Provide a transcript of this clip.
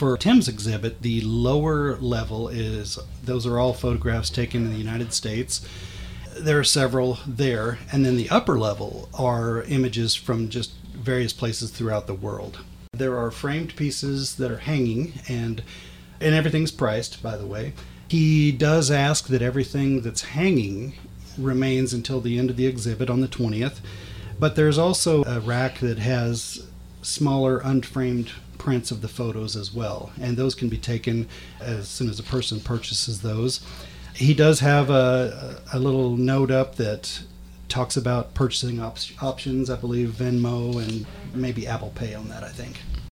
For Tim's exhibit, the lower level those are all photographs taken in the United States. There are several there. And then the upper level are images from just various places throughout the world. There are framed pieces that are hanging, and everything's priced, by the way. He does ask that everything that's hanging remains until the end of the exhibit on the 20th. But there's also a rack that has smaller unframed prints of the photos as well, and those can be taken as soon as a person purchases those. He does have a little note up that talks about purchasing options, I believe Venmo and maybe Apple Pay on that, I think.